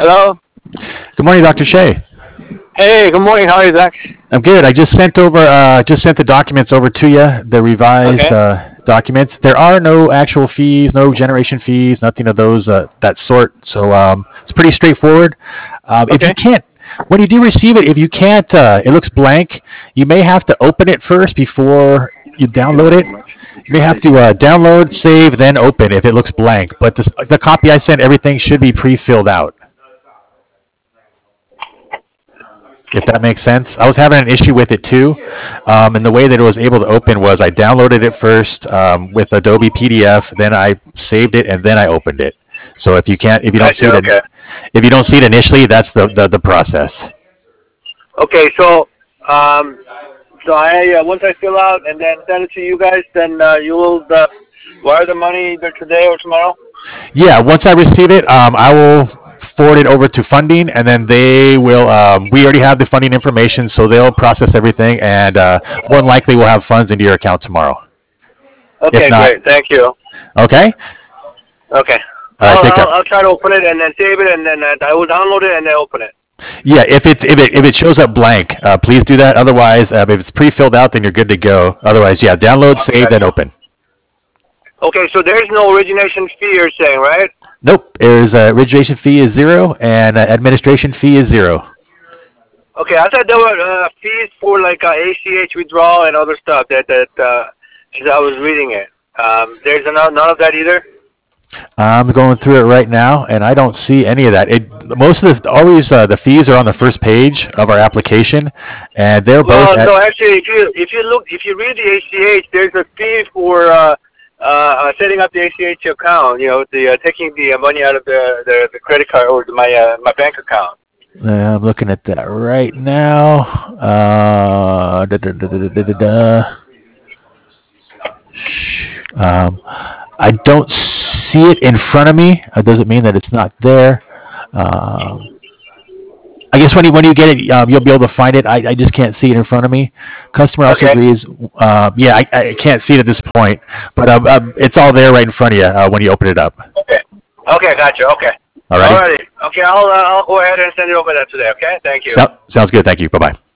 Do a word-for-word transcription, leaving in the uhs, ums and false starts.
Hello. Good morning, Doctor Shea. Hey, good morning. How are you, Zach? I'm good. I just sent over, uh, just sent the documents over to you, the revised Okay. uh, documents. There are no actual fees, no generation fees, nothing of those uh, that sort. So um, it's pretty straightforward. Um, if you Okay. can't, when you do receive it, if you can't, uh, it looks blank. You may have to open it first before you download it. You may have to uh, download, save, then open if it looks blank. But this, the copy I sent, everything should be pre-filled out. If that makes sense. I was having an issue with it too, um, and the way that it was able to open was I downloaded it first um, with Adobe P D F, then I saved it, and then I opened it. So if you can't, if you don't see Gotcha. it, Okay. if you don't see it initially, that's the the, the process. Okay. So, um, so I uh, once I fill out and then send it to you guys, then uh, you will uh, wire the money either today or tomorrow. Yeah, once I receive it, um, I will forward it over to funding, and then they will. Um, we already have the funding information, so they'll process everything, and uh, more than likely we'll have funds into your account tomorrow. If Okay. not, Great. Thank you. okay. Okay. All right, I'll take I'll, care. I'll try to open it and then save it and then uh, I will download it and then open it. Yeah, if it's if it if it shows up blank, uh, please do that. Otherwise, uh, if it's pre-filled out, then you're good to go. Otherwise, yeah, download, save, Okay. then open. Okay. So there's no origination fee, you're saying, right? Nope. There's uh, registration fee is zero and uh, administration fee is zero. Okay. I thought there were uh, fees for like uh, A C H withdrawal and other stuff that that uh, as I was reading it. Um, there's none, none of that either. I'm going through it right now, and I don't see any of that. It most of the always uh, the fees are on the first page of our application, and they're both Well, at. no, actually, if you if you look if you read the A C H, there's a fee for uh, uh, setting up the A C H account. You know, the uh, taking the uh, money out of the, the, the credit card or the, my uh, my bank account. Uh, I'm looking at that right now. Uh, da, da, da, da, da, da, da. Um, I don't see it in front of me. It doesn't mean that it's not there. Um, I guess when you when you get it, um, you'll be able to find it. I, I just can't see it in front of me. Customer also Okay. agrees. Uh, yeah, I, I can't see it at this point, but um, um, it's all there right in front of you uh, when you open it up. Okay. Okay. Gotcha. Okay. Alrighty. Alrighty. Okay. I'll uh, I'll go ahead and send it over that today. Okay. Thank you. So, sounds good. Thank you. Bye bye.